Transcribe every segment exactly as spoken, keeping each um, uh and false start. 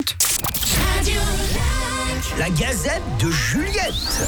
La Gazette de Juliette.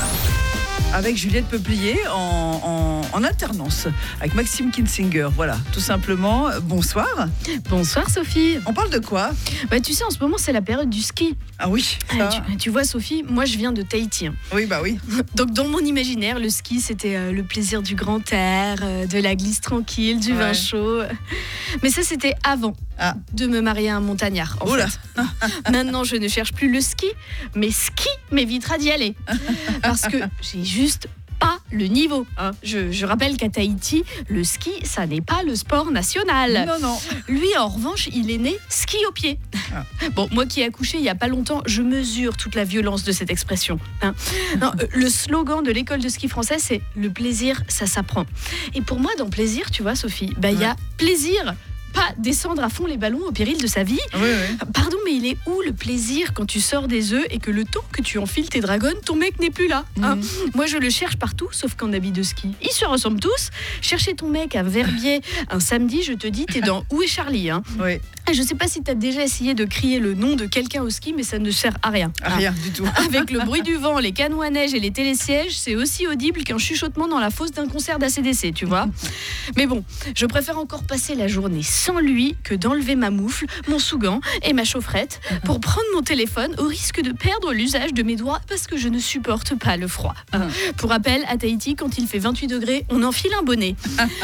Avec Juliette Peuplier en, en, en alternance avec Maxime Kinsinger. Voilà, tout simplement. Bonsoir. Bonsoir Sophie. On parle de quoi ? Bah tu sais, en ce moment c'est la période du ski. Ah oui. Euh, Ça... tu, tu vois Sophie, moi je viens de Tahiti. Hein. Oui bah oui. Donc dans mon imaginaire, le ski c'était euh, le plaisir du grand air, euh, de la glisse tranquille, du ouais. vin chaud. Mais ça c'était avant ah. de me marier à un montagnard. En Oula. fait. Maintenant je ne cherche plus le ski, mais ski m'évitera d'y aller. Parce que j'ai juste pas le niveau. Hein. Je, je rappelle qu'à Tahiti, le ski, ça n'est pas le sport national. Non, non. Lui, en revanche, il est né ski au pied. Ah. Bon, moi qui ai accouché il y a pas longtemps, je mesure toute la violence de cette expression. Hein. Non, euh, le slogan de l'école de ski française, c'est « Le plaisir, ça s'apprend ». Et pour moi, dans plaisir, tu vois, Sophie, bah, il ouais. y a plaisir. Pas descendre à fond les ballons au péril de sa vie. Oui, oui. Pardon, mais il est où le plaisir quand tu sors des œufs et que le temps que tu enfiles tes dragons, ton mec n'est plus là hein. mmh. Moi, je le cherche partout, sauf qu'en habit de ski. Ils se ressemblent tous. Chercher ton mec à Verbier un samedi, je te dis, t'es dans Où est Charlie hein. Oui. Je sais pas si t'as déjà essayé de crier le nom de quelqu'un au ski, mais ça ne sert à rien. À rien du tout. Avec le bruit du vent, les canons à neige et les télésièges, c'est aussi audible qu'un chuchotement dans la fosse d'un concert d'A C D C, tu vois. Mais bon, je préfère encore passer la journée sans lui que d'enlever ma moufle, mon sous-gant et ma chaufferette pour prendre mon téléphone au risque de perdre l'usage de mes doigts parce que je ne supporte pas le froid. Pour rappel, à Tahiti, quand il fait vingt-huit degrés, on enfile un bonnet.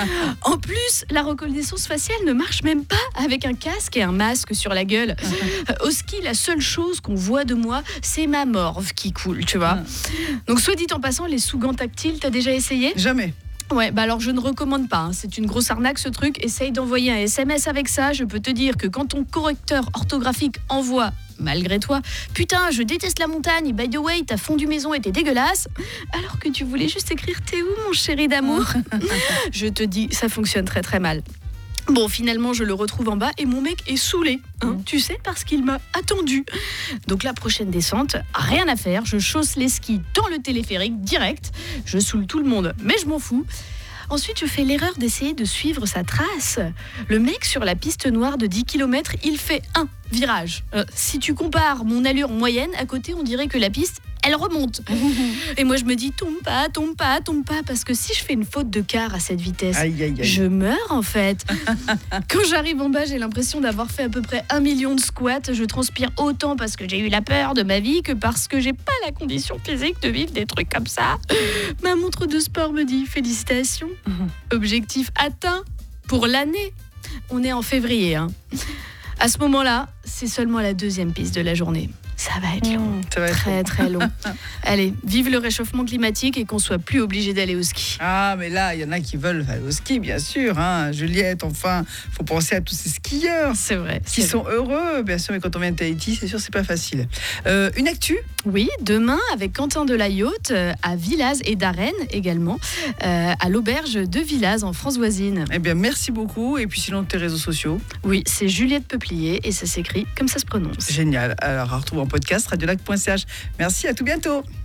En plus, la reconnaissance faciale ne marche même pas avec un casque et un masque sur la gueule. Au ski, la seule chose qu'on voit de moi, c'est ma morve qui coule, tu vois. Donc, soit dit en passant, les sous-gants tactiles, t'as déjà essayé ? Jamais. Ouais, bah alors je ne recommande pas, hein. C'est une grosse arnaque ce truc. Essaye d'envoyer un S M S avec ça. Je peux te dire que quand ton correcteur orthographique envoie malgré toi, putain, je déteste la montagne, by the way, ta fondue maison était dégueulasse, alors que tu voulais juste écrire t'es où mon chéri d'amour. Je te dis, ça fonctionne très très mal. Bon, finalement, je le retrouve en bas et mon mec est saoulé, hein, mmh. tu sais, parce qu'il m'a attendu. Donc la prochaine descente, rien à faire, je chausse les skis dans le téléphérique direct, je saoule tout le monde, mais je m'en fous. Ensuite, je fais l'erreur d'essayer de suivre sa trace. Le mec sur la piste noire de dix kilomètres, il fait un virage. Euh, si tu compares mon allure moyenne, à côté, on dirait que la piste, elle remonte. Et moi, je me dis, tombe pas, tombe pas, tombe pas, parce que si je fais une faute de quart à cette vitesse, aïe, aïe, aïe. je meurs en fait. Quand j'arrive en bas, j'ai l'impression d'avoir fait à peu près un million de squats. Je transpire autant parce que j'ai eu la peur de ma vie que parce que j'ai pas la condition physique de vivre des trucs comme ça. Ma montre de sport me dit, félicitations, objectif atteint pour l'année. On est en février. Hein. À ce moment-là, c'est seulement la deuxième piste de la journée. Ça va être long, mmh, ça va être très long. très long. Allez, vive le réchauffement climatique et qu'on soit plus obligé d'aller au ski. Ah, mais là, il y en a qui veulent aller au ski, bien sûr. Hein. Juliette, enfin, il faut penser à tous ces skieurs. C'est vrai. Qui c'est sont vrai. heureux, bien sûr, mais quand on vient de Tahiti, c'est sûr, c'est pas facile. Euh, une actu ? Oui, demain, avec Quentin Delayaute, euh, à Villaz et Darène également, euh, à l'auberge de Villaz, en France voisine. Eh bien, merci beaucoup. Et puis, sinon, tes réseaux sociaux ? Oui, c'est Juliette Peuplier et ça s'écrit comme ça se prononce. Génial. Alors, à retrouver en podcast, radiolac point c h. Merci, à tout bientôt.